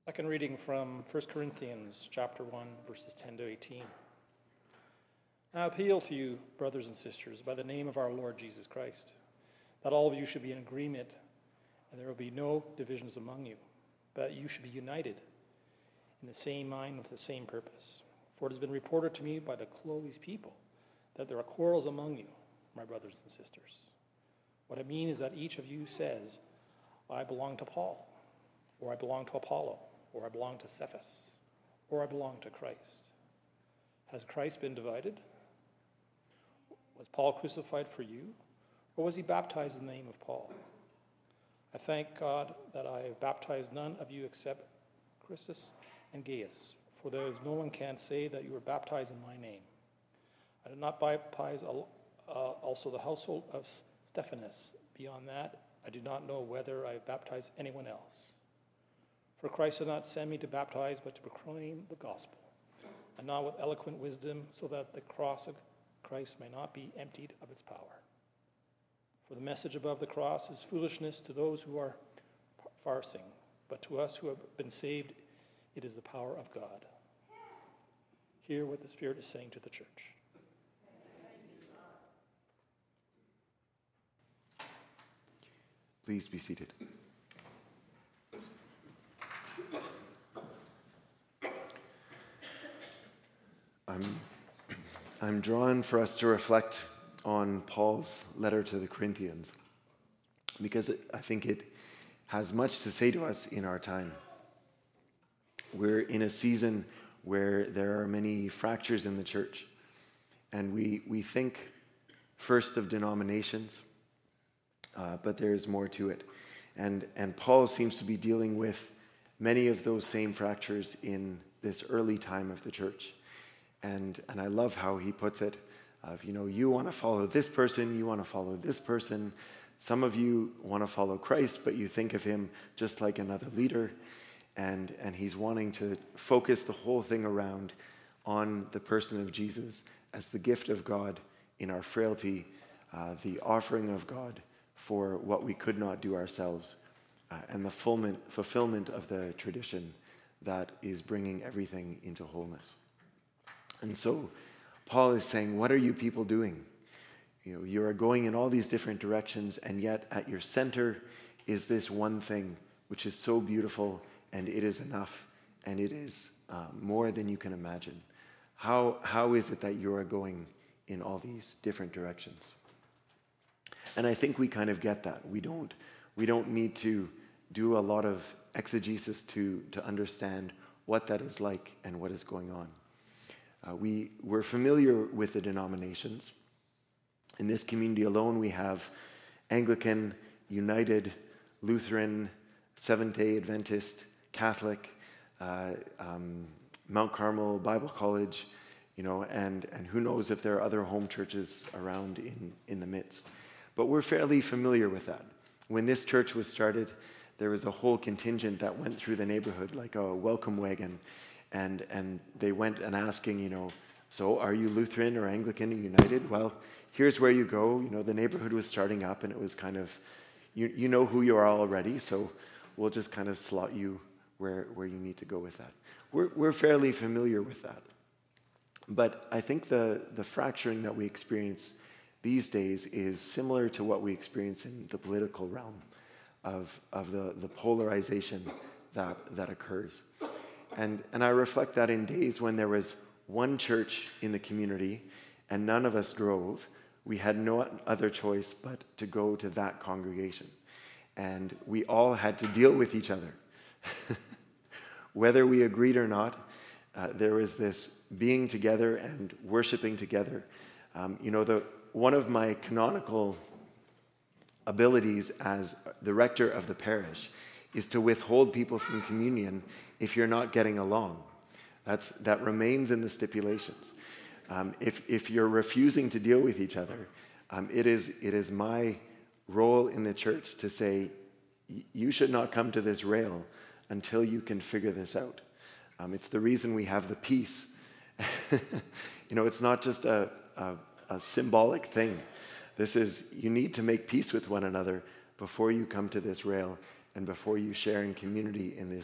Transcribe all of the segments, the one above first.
Second reading from 1 Corinthians chapter 1, verses 10 to 18. I appeal to you, brothers and sisters, by the name of our Lord Jesus Christ, that all of you should be in agreement, and there will be no divisions among you, but you should be united in the same mind with the same purpose. For it has been reported to me by the Chloe's people that there are quarrels among you, my brothers and sisters. What I mean is that each of you says, I belong to Paul, or I belong to Apollo, or I belong to Cephas, or I belong to Christ. Has Christ been divided? Was Paul crucified for you, or was he baptized in the name of Paul? I thank God that I have baptized none of you except Crispus and Gaius, for there is no one can say that you were baptized in my name. I did not baptize also the household of Stephanas. Beyond that, I do not know whether I have baptized anyone else. For Christ did not send me to baptize, but to proclaim the gospel, and not with eloquent wisdom, so that the cross of Christ may not be emptied of its power. For the message above the cross is foolishness to those who are parsing, but to us who have been saved, it is the power of God. Hear what the Spirit is saying to the church. Please be seated. I'm drawn for us to reflect on Paul's letter to the Corinthians because I think it has much to say to us in our time. We're in a season where there are many fractures in the church, and we think first of denominations, but there's more to it. And Paul seems to be dealing with many of those same fractures in this early time of the church. And I love how he puts it, you want to follow this person, you want to follow this person. Some of you want to follow Christ, but you think of him just like another leader. And he's wanting to focus the whole thing around on the person of Jesus as the gift of God in our frailty, the offering of God for what we could not do ourselves, and the fulfillment of the tradition that is bringing everything into wholeness. And so Paul is saying, what are you people doing? You are going in all these different directions, and yet at your center is this one thing, which is so beautiful, and it is enough, and it is more than you can imagine. How is it that you are going in all these different directions? And I think we kind of get that. We don't need to do a lot of exegesis to understand what that is like and what is going on. We're familiar with the denominations. In this community alone, we have Anglican, United, Lutheran, Seventh-day Adventist, Catholic, Mount Carmel Bible College, and who knows if there are other home churches around in the midst. But we're fairly familiar with that. When this church was started, there was a whole contingent that went through the neighborhood like a welcome wagon. And they went and asking, so are you Lutheran or Anglican or United? Well, here's where you go. The neighborhood was starting up, and it was kind of, you know who you are already, so we'll just kind of slot you where you need to go with that. We're fairly familiar with that. But I think the fracturing that we experience these days is similar to what we experience in the political realm of the polarization that occurs. And I reflect that in days when there was one church in the community and none of us drove, we had no other choice but to go to that congregation. And we all had to deal with each other. Whether we agreed or not, there was this being together and worshiping together. One of my canonical abilities as the rector of the parish is to withhold people from communion if you're not getting along. That remains in the stipulations. If you're refusing to deal with each other, it is my role in the church to say, you should not come to this rail until you can figure this out. It's the reason we have the peace. It's not just a symbolic thing. This is, you need to make peace with one another before you come to this rail and before you share in community in this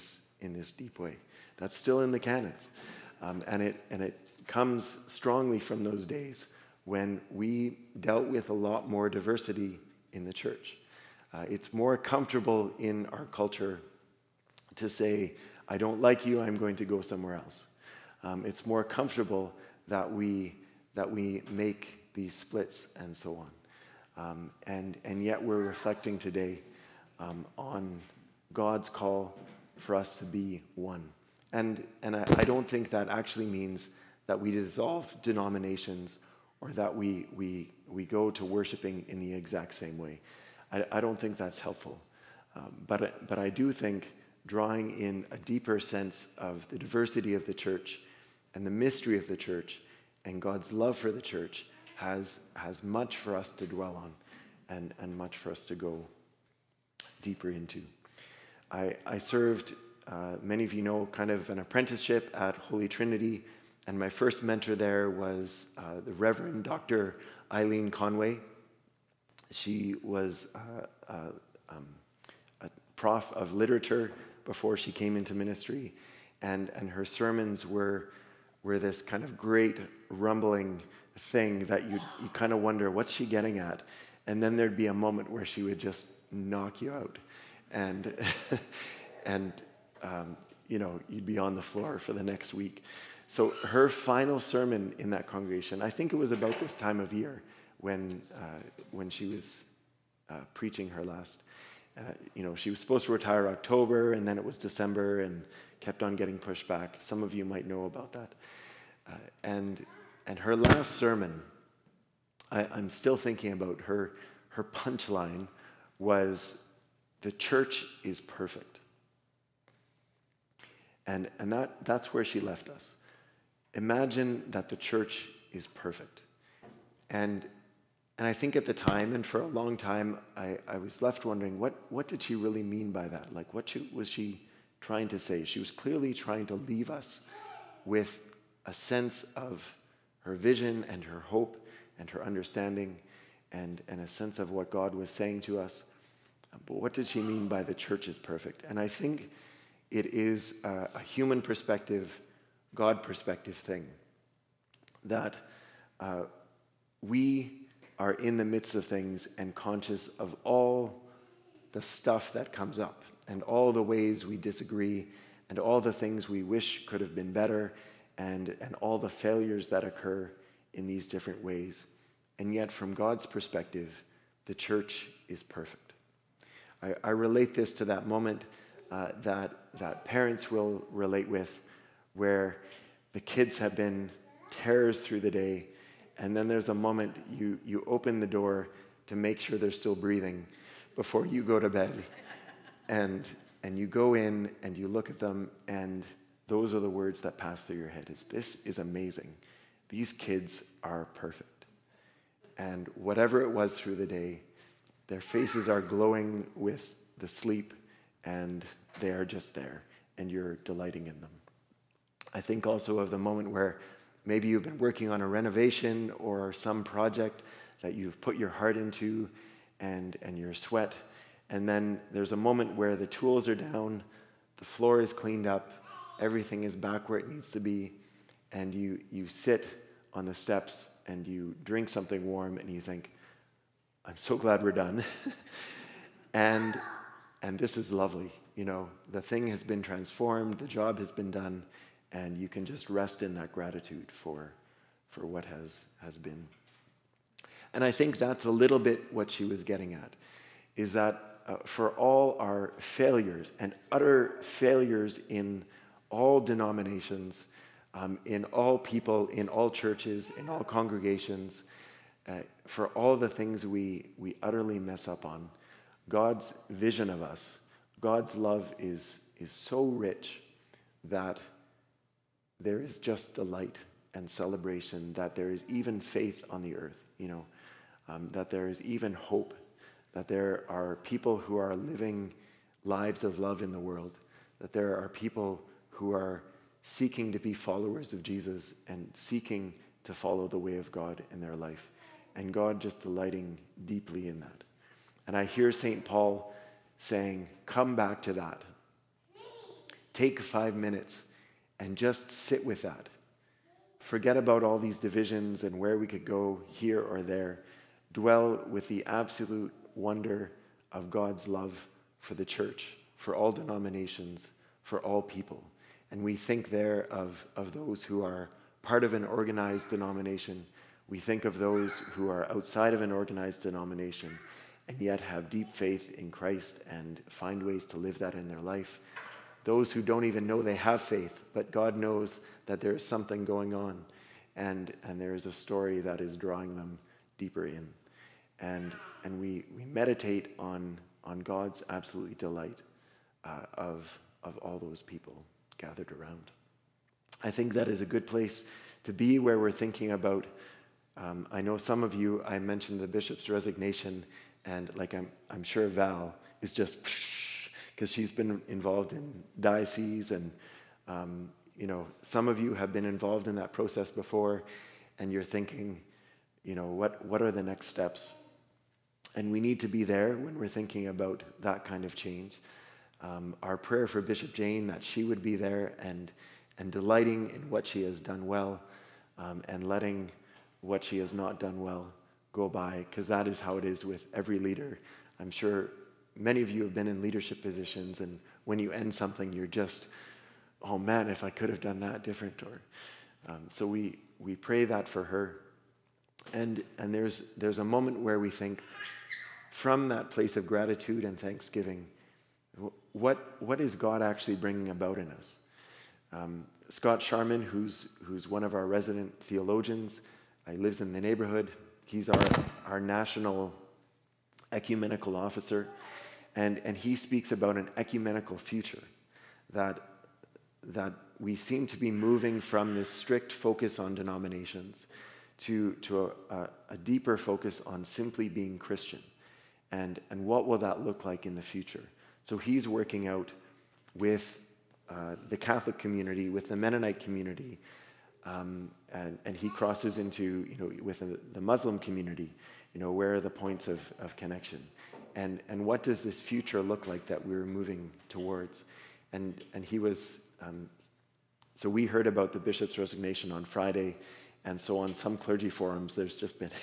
in this deep way. That's still in the canons. And it comes strongly from those days when we dealt with a lot more diversity in the church. It's more comfortable in our culture to say, I don't like you, I'm going to go somewhere else. It's more comfortable that we make these splits and so on. And yet we're reflecting today on God's call for us to be one. And I don't think that actually means that we dissolve denominations or that we go to worshiping in the exact same way. I don't think that's helpful. But I do think drawing in a deeper sense of the diversity of the church and the mystery of the church and God's love for the church has much for us to dwell on and much for us to go deeper into. I served, many of you know, kind of an apprenticeship at Holy Trinity, and my first mentor there was the Reverend Dr. Eileen Conway. She was a prof of literature before she came into ministry, and her sermons were this kind of great rumbling thing that you kind of wonder, what's she getting at? And then there'd be a moment where she would just knock you out, and you'd be on the floor for the next week. So her final sermon in that congregation, I think it was about this time of year when she was preaching her last. She was supposed to retire October, and then it was December, and kept on getting pushed back. Some of you might know about that. And her last sermon, I'm still thinking about her punchline was, the church is perfect. And that's where she left us. Imagine that the church is perfect. And I think at the time, and for a long time, I was left wondering, what did she really mean by that? Like, was she trying to say? She was clearly trying to leave us with a sense of her vision and her hope and her understanding and a sense of what God was saying to us. But what did she mean by the church is perfect? And I think it is a human perspective, God perspective thing, that we are in the midst of things and conscious of all the stuff that comes up and all the ways we disagree and all the things we wish could have been better and all the failures that occur in these different ways. And yet, from God's perspective, the church is perfect. I relate this to that moment that parents will relate with, where the kids have been terrors through the day, and then there's a moment you open the door to make sure they're still breathing before you go to bed. And you go in and you look at them, and those are the words that pass through your head. This is amazing. These kids are perfect. And whatever it was through the day, their faces are glowing with the sleep, and they are just there, and you're delighting in them. I think also of the moment where maybe you've been working on a renovation or some project that you've put your heart into and your sweat, and then there's a moment where the tools are down, the floor is cleaned up, everything is back where it needs to be, and you sit on the steps and you drink something warm and you think, I'm so glad we're done. and this is lovely. The thing has been transformed, the job has been done, and you can just rest in that gratitude for what has been. And I think that's a little bit what she was getting at, is that for all our failures and utter failures in all denominations, in all people, in all churches, in all congregations, for all the things we utterly mess up on, God's vision of us, God's love is so rich that there is just delight and celebration, that there is even faith on the earth, that there is even hope, that there are people who are living lives of love in the world, that there are people who are seeking to be followers of Jesus and seeking to follow the way of God in their life, and God just delighting deeply in that. And I hear St. Paul saying, come back to that. take 5 minutes and just sit with that. Forget about all these divisions and where we could go here or there. Dwell with the absolute wonder of God's love for the church, for all denominations, for all people. And we think there of those who are part of an organized denomination. We think of those who are outside of an organized denomination and yet have deep faith in Christ and find ways to live that in their life. Those who don't even know they have faith, but God knows that there is something going on, and there is a story that is drawing them deeper in. And we meditate on God's absolute delight of all those people gathered around. I think that is a good place to be, where we're thinking about, I know some of you, I mentioned the bishop's resignation, and like I'm sure Val is just, because she's been involved in diocese, and some of you have been involved in that process before, and you're thinking, what are the next steps? And we need to be there when we're thinking about that kind of change. Our prayer for Bishop Jane, that she would be there and delighting in what she has done well, and letting what she has not done well go by, because that is how it is with every leader. I'm sure many of you have been in leadership positions, and when you end something, you're just, oh man, if I could have done that different. So we pray that for her. And there's a moment where we think, from that place of gratitude and thanksgiving, what is God actually bringing about in us? Scott Sharman, who's one of our resident theologians, he lives in the neighborhood. He's our national ecumenical officer, and he speaks about an ecumenical future, that we seem to be moving from this strict focus on denominations to a deeper focus on simply being Christian, and what will that look like in the future. So he's working out with the Catholic community, with the Mennonite community, and he crosses into, with the Muslim community, where are the points of connection, and what does this future look like that we're moving towards. And he was, so we heard about the bishop's resignation on Friday, and so on some clergy forums, there's just been,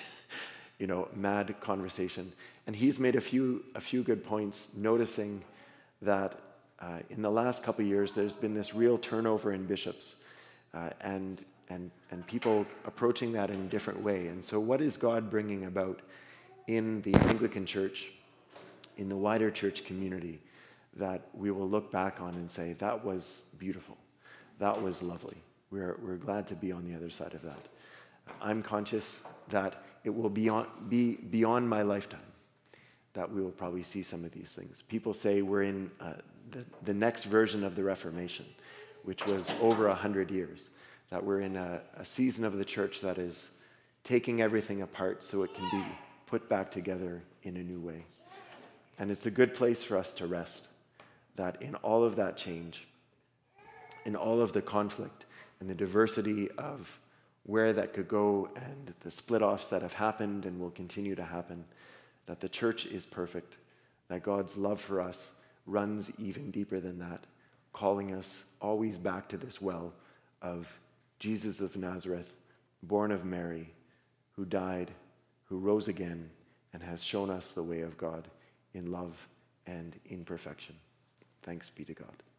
mad conversation. And he's made a few good points, noticing that in the last couple of years, there's been this real turnover in bishops, and people approaching that in a different way. And so what is God bringing about in the Anglican Church, in the wider church community, that we will look back on and say, that was beautiful, that was lovely. We're glad to be on the other side of that. I'm conscious that it will be beyond my lifetime that we will probably see some of these things. People say we're in the next version of the Reformation, which was over 100 years, that we're in a season of the church that is taking everything apart so it can be put back together in a new way. And it's a good place for us to rest, that in all of that change, in all of the conflict and the diversity of where that could go and the split-offs that have happened and will continue to happen, that the church is perfect, that God's love for us runs even deeper than that, calling us always back to this well of Jesus of Nazareth, born of Mary, who died, who rose again, and has shown us the way of God in love and in perfection. Thanks be to God.